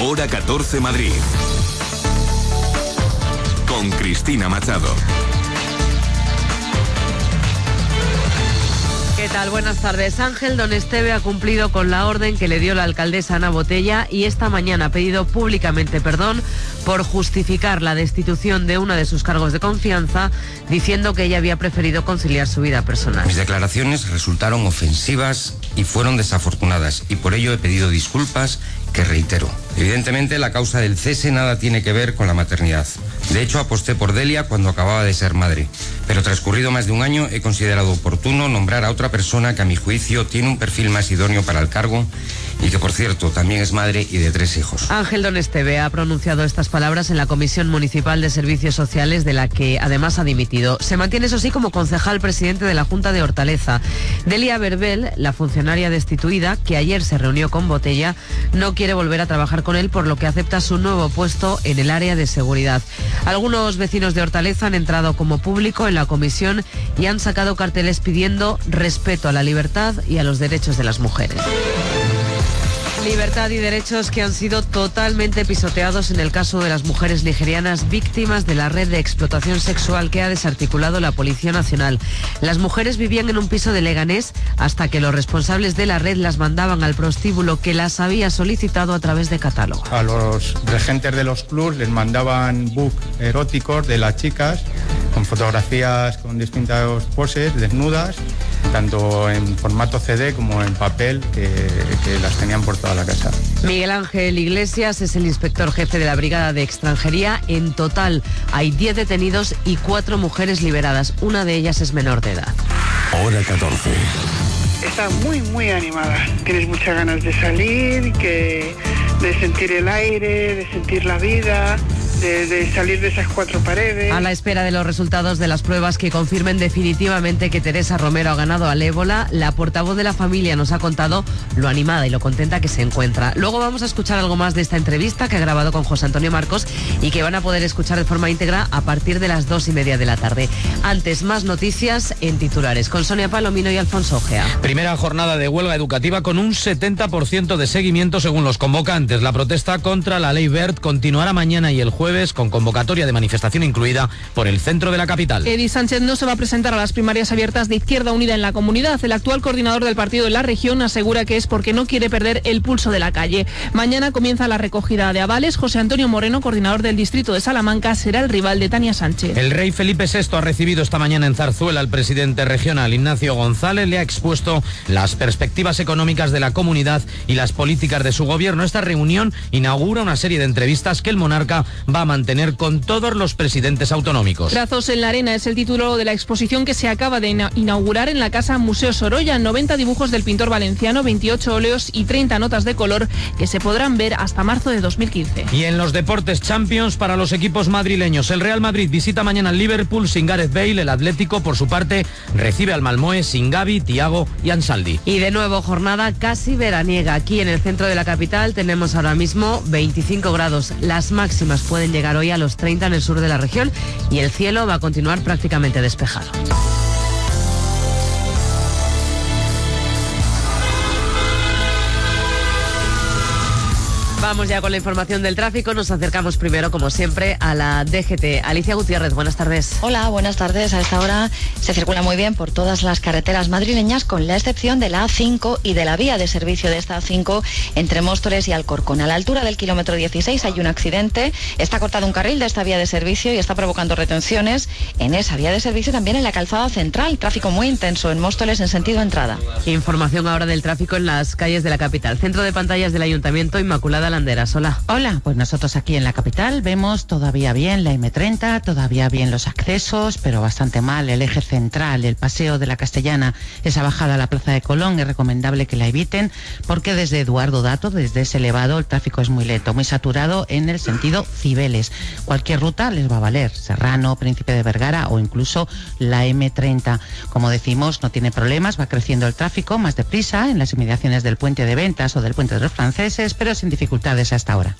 Hora 14 Madrid. Con Cristina Machado. ¿Qué tal? Buenas tardes. Ángel Donesteve ha cumplido con la orden que le dio la alcaldesa Ana Botella y esta mañana ha pedido públicamente perdón por justificar la destitución de una de sus cargos de confianza, diciendo que ella había preferido conciliar su vida personal. Mis declaraciones resultaron ofensivas y fueron desafortunadas, y por ello he pedido disculpas que reitero. Evidentemente, la causa del cese nada tiene que ver con la maternidad. De hecho, aposté por Delia cuando acababa de ser madre. Pero transcurrido más de un año, he considerado oportuno nombrar a otra persona que a mi juicio tiene un perfil más idóneo para el cargo y que, por cierto, también es madre y de 3 hijos. Ángel Donesteve ha pronunciado estas palabras en la Comisión Municipal de Servicios Sociales, de la que además ha dimitido. Se mantiene, eso sí, como concejal presidente de la Junta de Hortaleza. Delia Berbel, la funcionaria destituida, que ayer se reunió con Botella, no quiere volver a trabajar con él, por lo que acepta su nuevo puesto en el área de seguridad. Algunos vecinos de Hortaleza han entrado como público en la comisión y han sacado carteles pidiendo respeto a la libertad y a los derechos de las mujeres. Libertad y derechos que han sido totalmente pisoteados en el caso de las mujeres nigerianas víctimas de la red de explotación sexual que ha desarticulado la Policía Nacional. Las mujeres vivían en un piso de Leganés hasta que los responsables de la red las mandaban al prostíbulo que las había solicitado a través de catálogo. A los regentes de los clubs les mandaban book eróticos de las chicas con fotografías con distintas poses desnudas, tanto en formato CD como en papel, que las tenían por toda la casa. Miguel Ángel Iglesias es el inspector jefe de la Brigada de Extranjería. En total hay 10 detenidos y 4 mujeres liberadas. Una de ellas es menor de edad. Hora 14. Está muy animada. Tienes muchas ganas de salir, de sentir el aire, de sentir la vida, de salir de esas 4 paredes. A la espera de los resultados de las pruebas que confirmen definitivamente que Teresa Romero ha ganado al ébola, la portavoz de la familia nos ha contado lo animada y lo contenta que se encuentra. Luego vamos a escuchar algo más de esta entrevista que ha grabado con José Antonio Marcos y que van a poder escuchar de forma íntegra a partir de las 2:30 de la tarde. Antes, más noticias en titulares con Sonia Palomino y Alfonso Ojea. Primera jornada de huelga educativa con un 70% de seguimiento según los convocantes. La protesta contra la ley Wert continuará mañana y el jueves con convocatoria de manifestación incluida por el centro de la capital. Eddy Sánchez no se va a presentar a las primarias abiertas de Izquierda Unida en la comunidad. El actual coordinador del partido en la región asegura que es porque no quiere perder el pulso de la calle. Mañana comienza la recogida de avales. José Antonio Moreno, coordinador del distrito de Salamanca, será el rival de Tania Sánchez. El rey Felipe VI ha recibido esta mañana en Zarzuela al presidente regional Ignacio González. Le ha expuesto las perspectivas económicas de la comunidad y las políticas de su gobierno. Esta reunión inaugura una serie de entrevistas que el monarca va a mantener con todos los presidentes autonómicos. Trazos en la arena es el título de la exposición que se acaba de inaugurar en la Casa Museo Sorolla. 90 dibujos del pintor valenciano, 28 óleos y 30 notas de color que se podrán ver hasta marzo de 2015. Y en los deportes, Champions para los equipos madrileños. El Real Madrid visita mañana al Liverpool sin Gareth Bale. El Atlético, por su parte, recibe al Malmö sin Gavi, Thiago y Ansaldi. Y de nuevo jornada casi veraniega. Aquí en el centro de la capital tenemos ahora mismo 25 grados. Las máximas pueden llegar hoy a los 30 en el sur de la región y el cielo va a continuar prácticamente despejado. Vamos ya con la información del tráfico. Nos acercamos primero, como siempre, a la DGT. Alicia Gutiérrez, buenas tardes. Hola, buenas tardes. A esta hora se circula muy bien por todas las carreteras madrileñas, con la excepción de la A5 y de la vía de servicio de esta A5 entre Móstoles y Alcorcón. A la altura del kilómetro 16 hay un accidente. Está cortado un carril de esta vía de servicio y está provocando retenciones en esa vía de servicio, también en la calzada central. Tráfico muy intenso en Móstoles en sentido entrada. Información ahora del tráfico en las calles de la capital. Centro de pantallas del Ayuntamiento, Inmaculada Landeras. Hola. Hola, pues nosotros aquí en la capital vemos todavía bien la M30, todavía bien los accesos, pero bastante mal el eje central, el paseo de la Castellana, esa bajada a la Plaza de Colón. Es recomendable que la eviten porque desde Eduardo Dato, desde ese elevado, el tráfico es muy lento, muy saturado en el sentido Cibeles. Cualquier ruta les va a valer, Serrano, Príncipe de Vergara o incluso la M30. Como decimos, no tiene problemas, va creciendo el tráfico más deprisa en las inmediaciones del Puente de Ventas o del Puente de los Franceses, pero sin dificultades hasta ahora.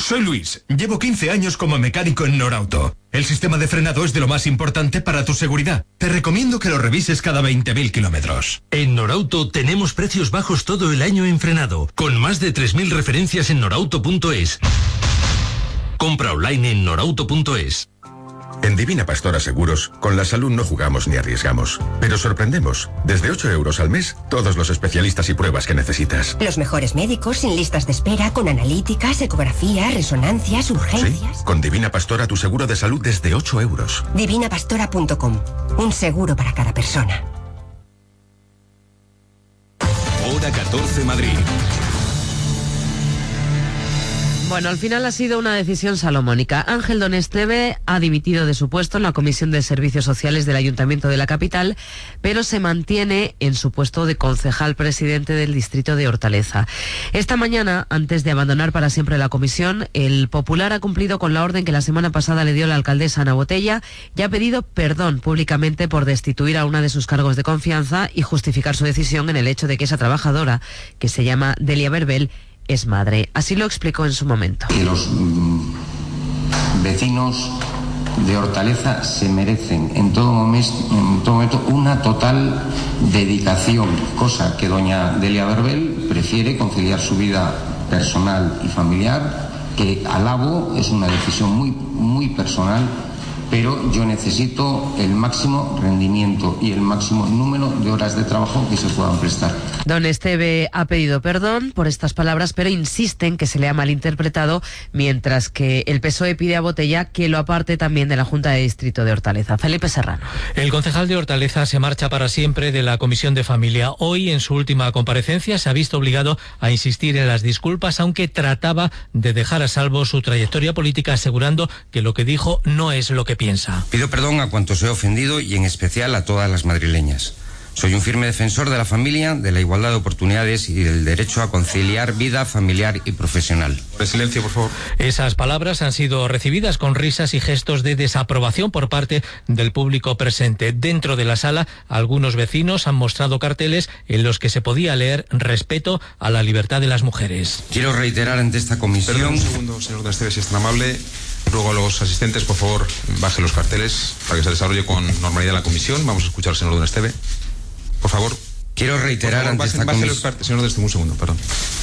Soy Luis. Llevo 15 años como mecánico en Norauto. El sistema de frenado es de lo más importante para tu seguridad. Te recomiendo que lo revises cada 20.000 kilómetros. En Norauto tenemos precios bajos todo el año en frenado, con más de 3.000 referencias en norauto.es. Compra online en norauto.es. En Divina Pastora Seguros, con la salud no jugamos ni arriesgamos, pero sorprendemos. Desde 8 euros al mes, todos los especialistas y pruebas que necesitas. Los mejores médicos, sin listas de espera, con analíticas, ecografías, resonancias, urgencias. Sí, con Divina Pastora tu seguro de salud desde 8 euros. Divinapastora.com. Un seguro para cada persona. Hora 14 Madrid. Bueno, al final ha sido una decisión salomónica. Ángel Donesteve ha dimitido de su puesto en la Comisión de Servicios Sociales del Ayuntamiento de la capital, pero se mantiene en su puesto de concejal presidente del distrito de Hortaleza. Esta mañana, antes de abandonar para siempre la comisión, el Popular ha cumplido con la orden que la semana pasada le dio la alcaldesa Ana Botella y ha pedido perdón públicamente por destituir a una de sus cargos de confianza y justificar su decisión en el hecho de que esa trabajadora, que se llama Delia Verbel, es madre. Así lo explicó en su momento. Que los vecinos de Hortaleza se merecen en todo momento una total dedicación, cosa que doña Delia Verbel prefiere conciliar su vida personal y familiar, que alabo, es una decisión muy personal, pero yo necesito el máximo rendimiento y el máximo número de horas de trabajo que se puedan prestar. Donesteve ha pedido perdón por estas palabras, pero insiste en que se le ha malinterpretado, mientras que el PSOE pide a Botella que lo aparte también de la Junta de Distrito de Hortaleza. Felipe Serrano. El concejal de Hortaleza se marcha para siempre de la Comisión de Familia. Hoy, en su última comparecencia, se ha visto obligado a insistir en las disculpas, aunque trataba de dejar a salvo su trayectoria política, asegurando que lo que dijo no es lo que piensa. Pido perdón a cuantos he ofendido y en especial a todas las madrileñas. Soy un firme defensor de la familia, de la igualdad de oportunidades y del derecho a conciliar vida familiar y profesional. Silencio, por favor. Esas palabras han sido recibidas con risas y gestos de desaprobación por parte del público presente. Dentro de la sala, algunos vecinos han mostrado carteles en los que se podía leer respeto a la libertad de las mujeres. Quiero reiterar ante esta comisión... Perdón un segundo, señor Donesteve, si es tan amable. Ruego a los asistentes, por favor, bajen los carteles para que se desarrolle con normalidad la comisión. Vamos a escuchar al señor Donesteve. Por favor. Quiero reiterar ante esta comisión... Señor Donesteve, un segundo, perdón.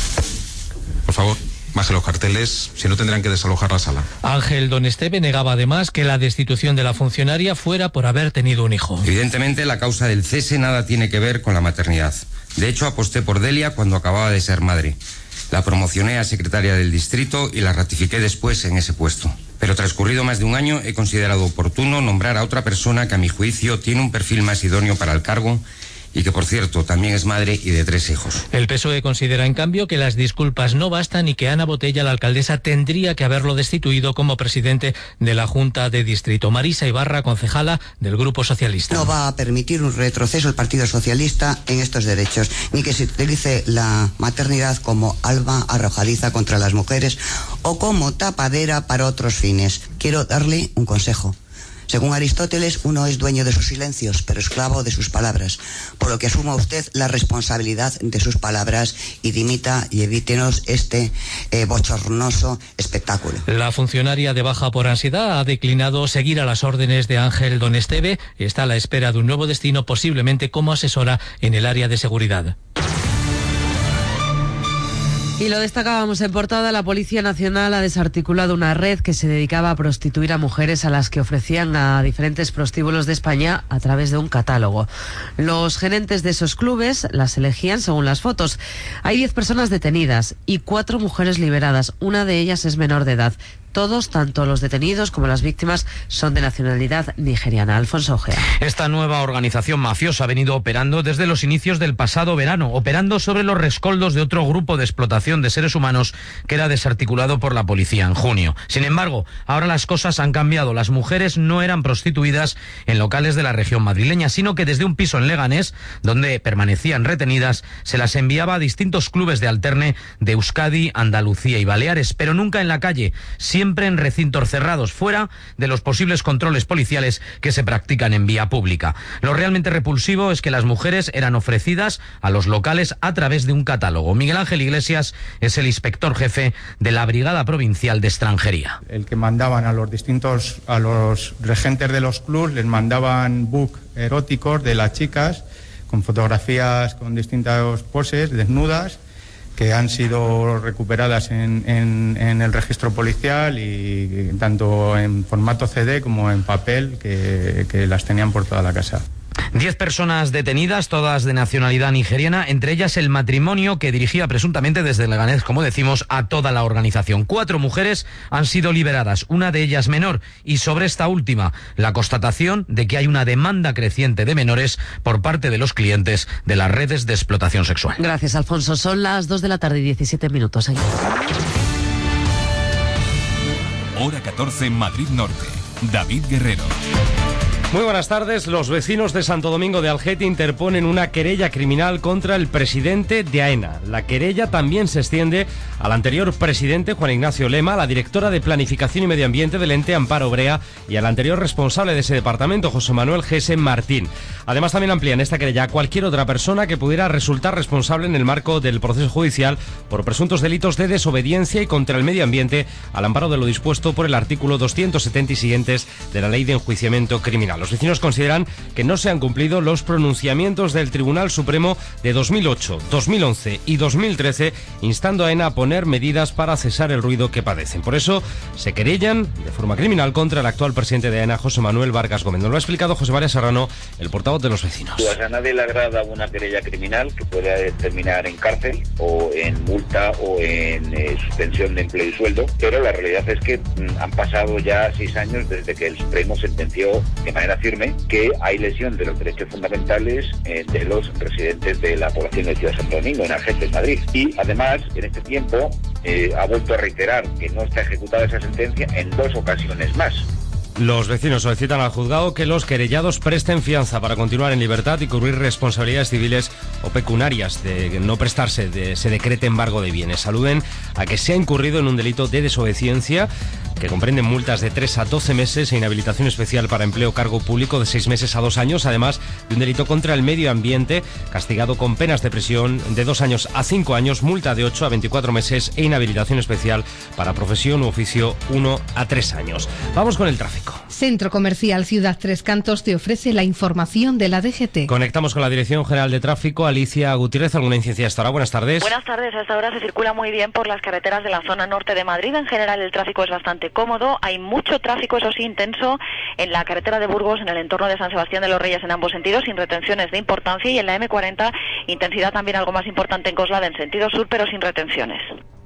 Por favor, baje los carteles, si no tendrán que desalojar la sala. Ángel Donesteve negaba además que la destitución de la funcionaria fuera por haber tenido un hijo. Evidentemente, la causa del cese nada tiene que ver con la maternidad. De hecho, aposté por Delia cuando acababa de ser madre. La promocioné a secretaria del distrito y la ratifiqué después en ese puesto. Pero transcurrido más de un año, he considerado oportuno nombrar a otra persona que a mi juicio tiene un perfil más idóneo para el cargo y que, por cierto, también es madre y de 3 hijos. El PSOE considera, en cambio, que las disculpas no bastan y que Ana Botella, la alcaldesa, tendría que haberlo destituido como presidente de la Junta de Distrito. Marisa Ibarra, concejala del Grupo Socialista. No va a permitir un retroceso el Partido Socialista en estos derechos, ni que se utilice la maternidad como alma arrojadiza contra las mujeres o como tapadera para otros fines. Quiero darle un consejo. Según Aristóteles, uno es dueño de sus silencios, pero esclavo de sus palabras. Por lo que asuma usted la responsabilidad de sus palabras y dimita y evítenos este bochornoso espectáculo. La funcionaria de baja por ansiedad ha declinado seguir a las órdenes de Ángel Donesteve. Está a la espera de un nuevo destino, posiblemente como asesora en el área de seguridad. Y lo destacábamos en portada, la Policía Nacional ha desarticulado una red que se dedicaba a prostituir a mujeres a las que ofrecían a diferentes prostíbulos de España a través de un catálogo. Los gerentes de esos clubes las elegían según las fotos. Hay 10 personas detenidas y 4 mujeres liberadas. Una de ellas es menor de edad. Todos, tanto los detenidos como las víctimas, son de nacionalidad nigeriana. Alfonso Ojea. Esta nueva organización mafiosa ha venido operando desde los inicios del pasado verano, operando sobre los rescoldos de otro grupo de explotación de seres humanos que era desarticulado por la policía en junio. Sin embargo, ahora las cosas han cambiado. Las mujeres no eran prostituidas en locales de la región madrileña, sino que desde un piso en Leganés, donde permanecían retenidas, se las enviaba a distintos clubes de alterne de Euskadi, Andalucía y Baleares, pero nunca en la calle, siempre siempre en recintos cerrados, fuera de los posibles controles policiales que se practican en vía pública. Lo realmente repulsivo es que las mujeres eran ofrecidas a los locales a través de un catálogo. Miguel Ángel Iglesias es el inspector jefe de la Brigada Provincial de Extranjería. El que mandaban a los regentes de los clubs, les mandaban book eróticos de las chicas con fotografías con distintas poses desnudas que han sido recuperadas en el registro policial y tanto en formato CD como en papel que las tenían por toda la casa. 10 personas detenidas, todas de nacionalidad nigeriana, entre ellas el matrimonio que dirigía presuntamente desde Leganés, como decimos, a toda la organización. 4 mujeres han sido liberadas, una de ellas menor, y sobre esta última, la constatación de que hay una demanda creciente de menores por parte de los clientes de las redes de explotación sexual. Gracias, Alfonso. Son las 2 de la tarde y 17 minutos. Ahí. Hora 14 en Madrid Norte. David Guerrero. Muy buenas tardes. Los vecinos de Santo Domingo de Algete interponen una querella criminal contra el presidente de AENA. La querella también se extiende al anterior presidente, Juan Ignacio Lema, a la directora de Planificación y Medio Ambiente del ente, Amparo Brea, y al anterior responsable de ese departamento, José Manuel Gese Martín. Además, también amplían esta querella a cualquier otra persona que pudiera resultar responsable en el marco del proceso judicial por presuntos delitos de desobediencia y contra el medio ambiente, al amparo de lo dispuesto por el artículo 270 y siguientes de la Ley de Enjuiciamiento Criminal. Los vecinos consideran que no se han cumplido los pronunciamientos del Tribunal Supremo de 2008, 2011 y 2013, instando a AENA a poner medidas para cesar el ruido que padecen. Por eso se querellan de forma criminal contra el actual presidente de AENA, José Manuel Vargas Gómez. Nos lo ha explicado José María Serrano, el portavoz de los vecinos. Pues a nadie le agrada una querella criminal que puede terminar en cárcel o en multa o en suspensión de empleo y sueldo, pero la realidad es que han pasado ya 6 años desde que el Supremo sentenció de manera firme que hay lesión de los derechos fundamentales de los residentes de la población de Ciudad de Santo Domingo, en Algete, en Madrid. Y además, en este tiempo, ha vuelto a reiterar que no está ejecutada esa sentencia en 2 ocasiones más. Los vecinos solicitan al juzgado que los querellados presten fianza para continuar en libertad y cubrir responsabilidades civiles o pecuniarias de no prestarse, se decrete embargo de bienes. Aluden a que se ha incurrido en un delito de desobediencia que comprende multas de 3 a 12 meses e inhabilitación especial para empleo o cargo público de 6 meses a 2 años, además de un delito contra el medio ambiente castigado con penas de prisión de 2 años a 5 años, multa de 8 a 24 meses e inhabilitación especial para profesión u oficio 1 a 3 años. Vamos con el tráfico. Centro Comercial Ciudad Tres Cantos te ofrece la información de la DGT. Conectamos con la Dirección General de Tráfico. Alicia Gutiérrez, ¿alguna incidencia hasta ahora? Buenas tardes. Buenas tardes. A esta hora se circula muy bien por las carreteras de la zona norte de Madrid. En general el tráfico es bastante cómodo. Hay mucho tráfico, eso sí, intenso en la carretera de Burgos, en el entorno de San Sebastián de los Reyes en ambos sentidos, sin retenciones de importancia. Y en la M40, intensidad también algo más importante en Coslada en sentido sur, pero sin retenciones.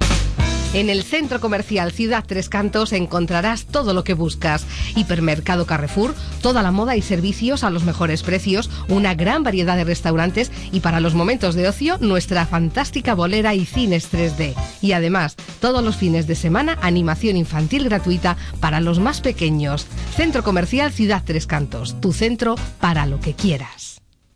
En el Centro Comercial Ciudad Tres Cantos encontrarás todo lo que buscas. Hipermercado Carrefour, toda la moda y servicios a los mejores precios, una gran variedad de restaurantes y para los momentos de ocio, nuestra fantástica bolera y cines 3D. Y además, todos los fines de semana, animación infantil gratuita para los más pequeños. Centro Comercial Ciudad Tres Cantos, tu centro para lo que quieras.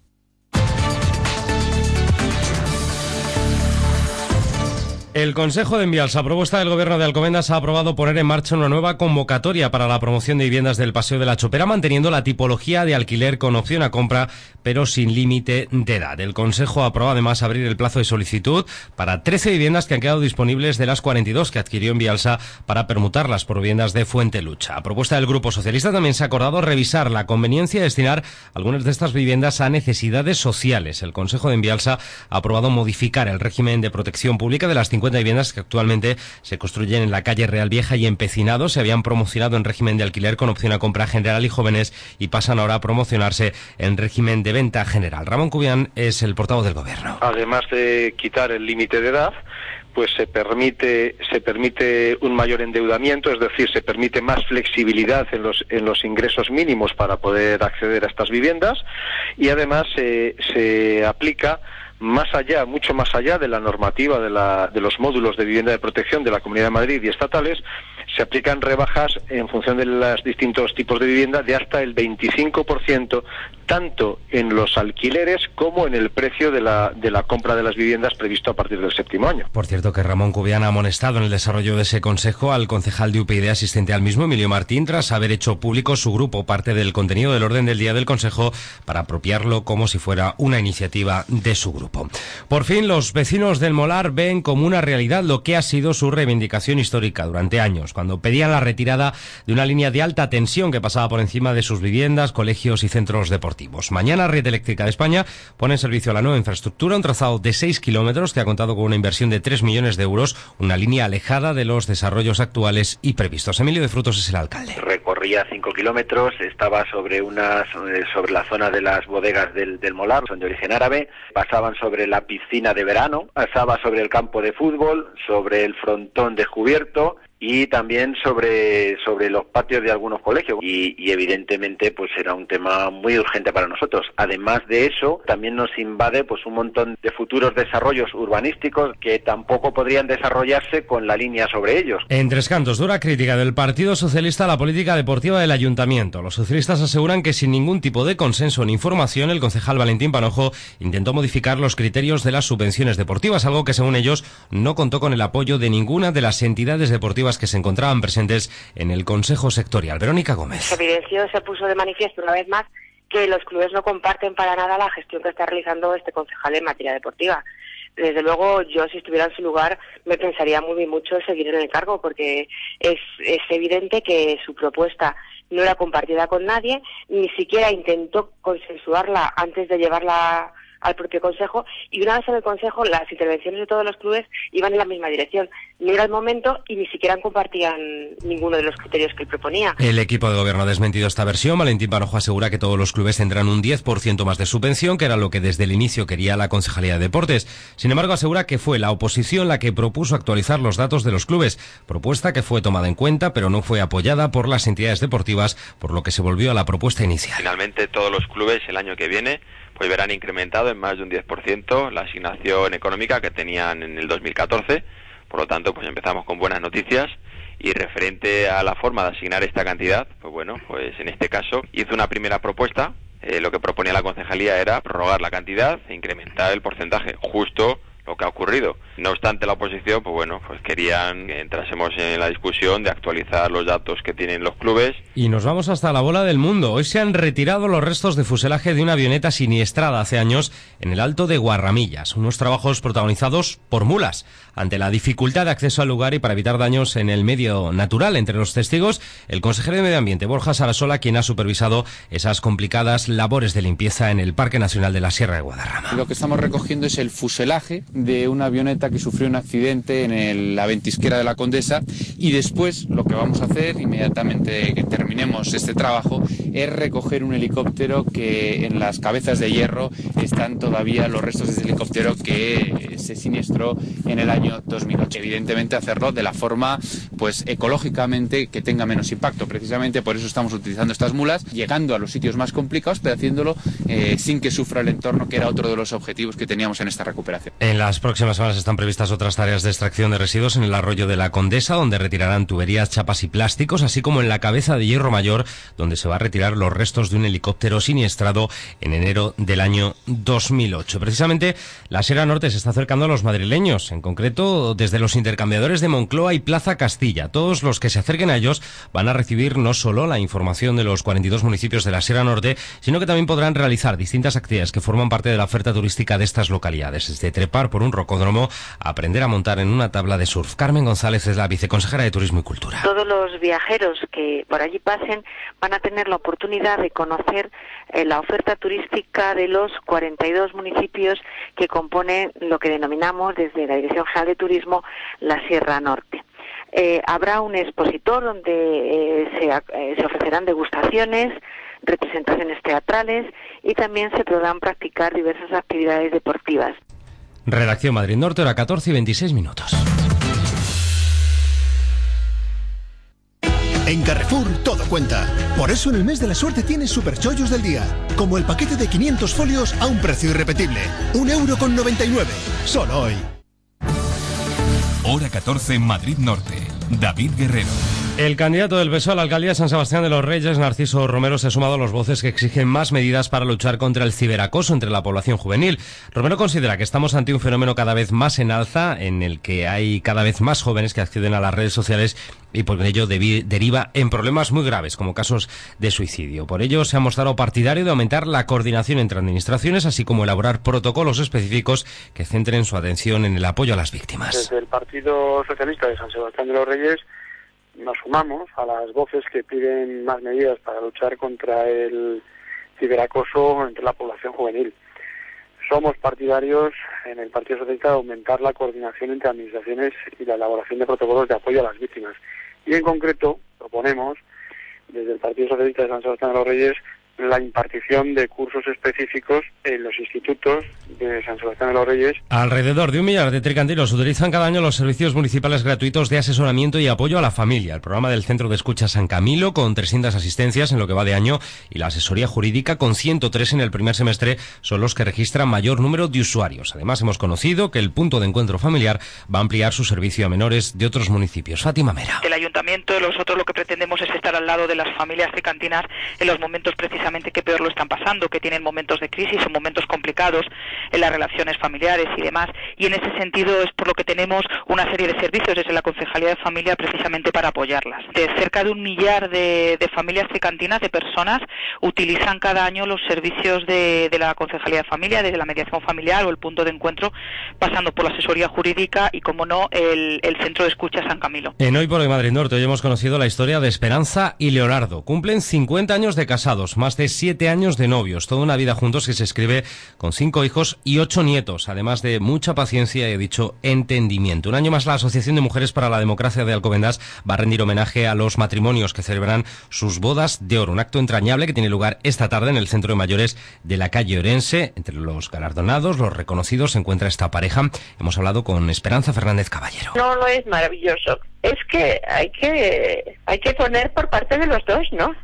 El Consejo de Envialsa, a propuesta del Gobierno de Alcobendas, ha aprobado poner en marcha una nueva convocatoria para la promoción de viviendas del Paseo de la Chopera, manteniendo la tipología de alquiler con opción a compra, pero sin límite de edad. El Consejo aprobó además abrir el plazo de solicitud para 13 viviendas que han quedado disponibles de las 42 que adquirió Envialsa para permutarlas por viviendas de Fuentelucha. A propuesta del Grupo Socialista también se ha acordado revisar la conveniencia de destinar algunas de estas viviendas a necesidades sociales. El Consejo de Envialsa ha aprobado modificar el régimen de protección pública de las 50 viviendas que actualmente se construyen en la calle Real Vieja y Empecinado. Se habían promocionado en régimen de alquiler con opción a compra general y jóvenes y pasan ahora a promocionarse en régimen de venta general. Ramón Cubián es el portavoz del Gobierno. Además de quitar el límite de edad, pues se permite un mayor endeudamiento, es decir, se permite más flexibilidad en los ingresos mínimos para poder acceder a estas viviendas y además se aplica mucho más allá de la normativa de los módulos de vivienda de protección de la Comunidad de Madrid y estatales, se aplican rebajas en función de los distintos tipos de vivienda de hasta el 25%, tanto en los alquileres como en el precio de la compra de las viviendas previsto a partir del 7º año. Por cierto, que Ramón Cubián ha amonestado en el desarrollo de ese consejo al concejal de UPyD asistente al mismo, Emilio Martín, tras haber hecho público su grupo parte del contenido del orden del día del consejo para apropiarlo como si fuera una iniciativa de su grupo. Por fin, los vecinos del Molar ven como una realidad lo que ha sido su reivindicación histórica durante años, cuando pedían la retirada de una línea de alta tensión que pasaba por encima de sus viviendas, colegios y centros deportivos. Mañana, Red Eléctrica de España pone en servicio la nueva infraestructura, un trazado de 6 kilómetros que ha contado con una inversión de 3 millones de euros, una línea alejada de los desarrollos actuales y previstos. Emilio de Frutos es el alcalde. Recorría 5 kilómetros, estaba sobre la zona de las bodegas del Molar, son de origen árabe, pasaban sobre la piscina de verano, pasaba sobre el campo de fútbol, sobre el frontón descubierto y también sobre los patios de algunos colegios y evidentemente pues era un tema muy urgente para nosotros. Además de eso, también nos invade pues un montón de futuros desarrollos urbanísticos que tampoco podrían desarrollarse con la línea sobre ellos. En Tres Cantos, dura crítica del Partido Socialista a la política deportiva del Ayuntamiento. Los socialistas aseguran que sin ningún tipo de consenso ni información, el concejal Valentín Panojo intentó modificar los criterios de las subvenciones deportivas, algo que según ellos no contó con el apoyo de ninguna de las entidades deportivas que se encontraban presentes en el Consejo Sectorial. Verónica Gómez. Se evidenció, se puso de manifiesto una vez más que los clubes no comparten para nada la gestión que está realizando este concejal en materia deportiva. Desde luego, yo si estuviera en su lugar me pensaría muy mucho seguir en el cargo, porque es evidente que su propuesta no era compartida con nadie, ni siquiera intentó consensuarla antes de llevarla al propio Consejo, y una vez en el Consejo las intervenciones de todos los clubes iban en la misma dirección. No era el momento y ni siquiera compartían ninguno de los criterios que él proponía. El equipo de gobierno ha desmentido esta versión. Valentín Panojo asegura que todos los clubes tendrán un 10% más de subvención, que era lo que desde el inicio quería la Concejalía de Deportes. Sin embargo, asegura que fue la oposición la que propuso actualizar los datos de los clubes, propuesta que fue tomada en cuenta pero no fue apoyada por las entidades deportivas, por lo que se volvió a la propuesta inicial. Finalmente, todos los clubes el año que viene pues verán incrementado en más de un 10% la asignación económica que tenían en el 2014. Por lo tanto, pues empezamos con buenas noticias. Y referente a la forma de asignar esta cantidad, pues bueno, pues en este caso hizo una primera propuesta. Lo que proponía la concejalía era prorrogar la cantidad e incrementar el porcentaje, justo lo que ha ocurrido. No obstante, la oposición, pues bueno, pues querían que entrásemos en la discusión de actualizar los datos que tienen los clubes. Y nos vamos hasta la bola del mundo. Hoy se han retirado los restos de fuselaje de una avioneta siniestrada hace años en el Alto de Guarramillas. Unos trabajos protagonizados por mulas. Ante la dificultad de acceso al lugar y para evitar daños en el medio natural entre los testigos, el consejero de Medio Ambiente, Borja Sarasola, quien ha supervisado esas complicadas labores de limpieza en el Parque Nacional de la Sierra de Guadarrama. Lo que estamos recogiendo es el fuselaje de una avioneta que sufrió un accidente en la ventisquera de la Condesa, y después lo que vamos a hacer inmediatamente que terminemos este trabajo es recoger un helicóptero que en las cabezas de hierro están todavía los restos de ese helicóptero que se siniestró en el año 2008. Evidentemente hacerlo de la forma pues ecológicamente que tenga menos impacto. Precisamente por eso estamos utilizando estas mulas, llegando a los sitios más complicados, pero haciéndolo sin que sufra el entorno, que era otro de los objetivos que teníamos en esta recuperación. En las próximas semanas están previstas otras tareas de extracción de residuos en el arroyo de la Condesa, donde retirarán tuberías, chapas y plásticos, así como en la cabeza de hierro mayor, donde se va a retirar los restos de un helicóptero siniestrado en enero del año 2008. Precisamente la Sierra Norte se está acercando a los madrileños, en concreto desde los intercambiadores de Moncloa y Plaza Castilla. Todos los que se acerquen a ellos van a recibir no solo la información de los 42 municipios de la Sierra Norte, sino que también podrán realizar distintas actividades que forman parte de la oferta turística de estas localidades, desde trepar por un rocódromo a aprender a montar en una tabla de surf. Carmen González es la viceconsejera de Turismo y Cultura. Todos los viajeros que por allí pasen van a tener la oportunidad de conocer la oferta turística de los 42 municipios que componen lo que denominamos desde la Dirección General de Turismo la Sierra Norte. Habrá un expositor donde se ofrecerán degustaciones, representaciones teatrales y también se podrán practicar diversas actividades deportivas. Redacción Madrid Norte, hora 14:26. En Carrefour todo cuenta. Por eso en el mes de la suerte tienes superchollos del día, como el paquete de 500 folios a un precio irrepetible, 1,99 €, solo hoy. Hora 14 Madrid Norte. David Guerrero. El candidato del PSOE a la alcaldía de San Sebastián de los Reyes, Narciso Romero, se ha sumado a los voces que exigen más medidas para luchar contra el ciberacoso entre la población juvenil. Romero considera que estamos ante un fenómeno cada vez más en alza, en el que hay cada vez más jóvenes que acceden a las redes sociales y por ello deriva en problemas muy graves, como casos de suicidio. Por ello se ha mostrado partidario de aumentar la coordinación entre administraciones, así como elaborar protocolos específicos que centren su atención en el apoyo a las víctimas. Desde el Partido Socialista de San Sebastián de los Reyes nos sumamos a las voces que piden más medidas para luchar contra el ciberacoso entre la población juvenil. Somos partidarios en el Partido Socialista de aumentar la coordinación entre administraciones y la elaboración de protocolos de apoyo a las víctimas. Y en concreto proponemos, desde el Partido Socialista de San Sebastián de los Reyes, la impartición de cursos específicos en los institutos de San Sebastián de los Reyes. Alrededor de 1 millar de tricantilos utilizan cada año los servicios municipales gratuitos de asesoramiento y apoyo a la familia. El programa del Centro de Escucha San Camilo, con 300 asistencias en lo que va de año, y la asesoría jurídica, con 103 en el primer semestre, son los que registran mayor número de usuarios. Además, hemos conocido que el punto de encuentro familiar va a ampliar su servicio a menores de otros municipios. Fátima Mera. El ayuntamiento, nosotros lo que pretendemos es estar al lado de las familias tricantinas en los momentos precisamente que peor lo están pasando, que tienen momentos de crisis o momentos complicados en las relaciones familiares y demás, y en ese sentido es por lo que tenemos una serie de servicios desde la Concejalía de Familia precisamente para apoyarlas. De cerca de 1 millar de familias tricantinas, de personas, utilizan cada año los servicios de la Concejalía de Familia, desde la mediación familiar o el punto de encuentro, pasando por la asesoría jurídica y, como no, el Centro de Escucha San Camilo. En Hoy por Hoy Madrid Norte hoy hemos conocido la historia de Esperanza y Leonardo. Cumplen 50 años de casados, más de 7 años de novios, toda una vida juntos que se escribe con 5 hijos y 8 nietos, además de mucha paciencia y, he dicho, entendimiento. Un año más la Asociación de Mujeres para la Democracia de Alcobendas va a rendir homenaje a los matrimonios que celebran sus bodas de oro, un acto entrañable que tiene lugar esta tarde en el Centro de Mayores de la calle Orense. Entre los galardonados, los reconocidos, se encuentra esta pareja. Hemos hablado con Esperanza Fernández Caballero. No es maravilloso, es que hay que poner por parte de los dos, ¿no?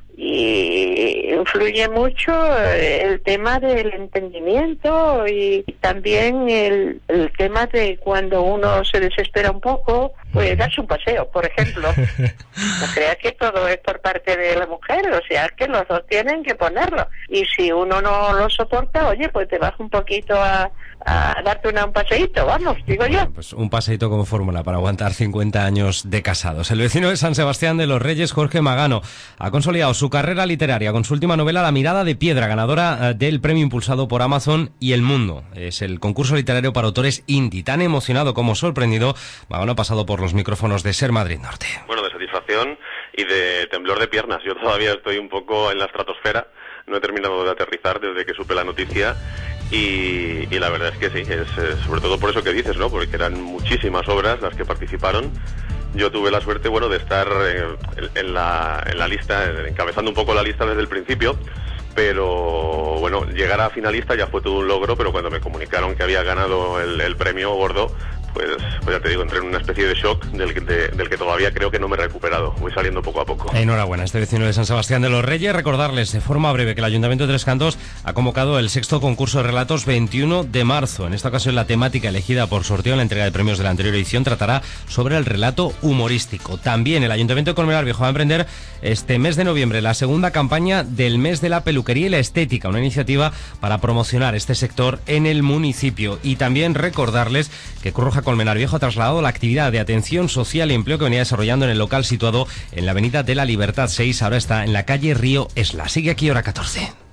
Y influye mucho el tema del entendimiento y también el tema de cuando uno se desespera un poco, pues darse un paseo, por ejemplo. No crea que todo es por parte de la mujer, o sea, que los dos tienen que ponerlo. Y si uno no lo soporta, oye, pues te vas un poquito a darte un paseíto, vamos, digo yo. Bueno, pues un paseíto como fórmula para aguantar 50 años de casados. El vecino de San Sebastián de los Reyes, Jorge Magano, ha consolidado su carrera literaria con su última novela La mirada de piedra, ganadora del premio impulsado por Amazon y El Mundo. Es el concurso literario para autores indie. Tan emocionado como sorprendido, Magano ha pasado por los micrófonos de Ser Madrid Norte. Bueno, de satisfacción y de temblor de piernas. Yo todavía estoy un poco en la estratosfera, no he terminado de aterrizar desde que supe la noticia. Y la verdad es que sí, es sobre todo por eso que dices, ¿no? Porque eran muchísimas obras las que participaron. Yo tuve la suerte, bueno, de estar en la lista, encabezando un poco la lista desde el principio, pero bueno, llegar a finalista ya fue todo un logro, pero cuando me comunicaron que había ganado el premio gordo, pues ya te digo, entré en una especie de shock del que todavía creo que no me he recuperado. Voy saliendo poco a poco. Enhorabuena, este vecino de San Sebastián de los Reyes. Recordarles de forma breve que el Ayuntamiento de Tres Cantos ha convocado el 6º concurso de relatos 21 de marzo. En esta ocasión la temática elegida por sorteo en la entrega de premios de la anterior edición tratará sobre el relato humorístico. También el Ayuntamiento de Colmenar Viejo va a emprender este mes de noviembre la segunda campaña del mes de la peluquería y la estética, una iniciativa para promocionar este sector en el municipio. Y también recordarles que Cruz Roja Colmenar Viejo ha trasladado la actividad de atención social y empleo que venía desarrollando en el local situado en la Avenida de la Libertad 6, ahora está en la calle Río Esla. Sigue aquí hora 14.